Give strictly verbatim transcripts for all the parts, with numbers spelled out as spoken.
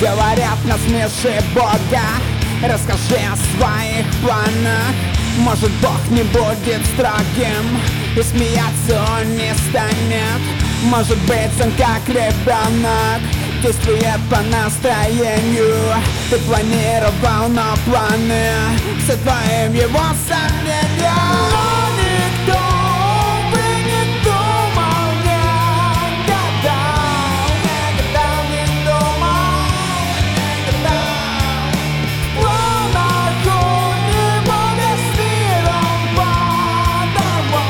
Говорят, насмеши Бога, расскажи о своих планах. Может, Бог не будет строгим, и смеяться он не станет. Может быть, он как ребенок действует по настроению. Ты планировал, но планы все твоим его сомнением. Но никто бы не думал, не гадал, не гадал, не думал, не гадал. В планах у него весь мир он подорвал.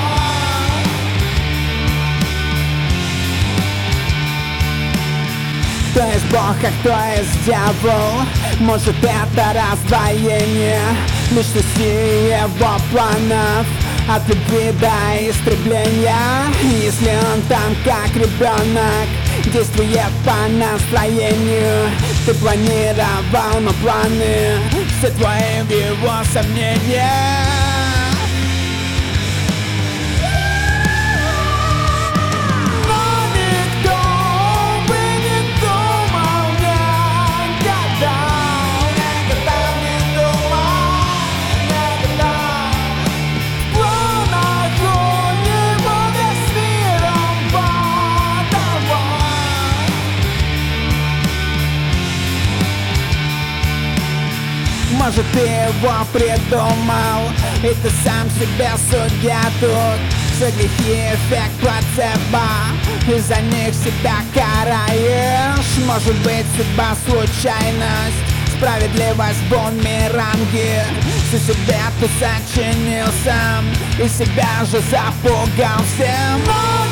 Кто есть Бог, а кто есть дьявол? Может, это раздвоение личности его планов, от любви до истребления. Если он там как ребенок действует по настроению, ты планировал, но планы все твои в его сомнения. Может, ты его придумал, и ты сам себе судья тут. Все грехи — эффект плацебо, из-за них себя караешь. Может быть, судьба — случайность, справедливость — бумеранги. Всю себя ты сочинил сам, и себя же запугал всем.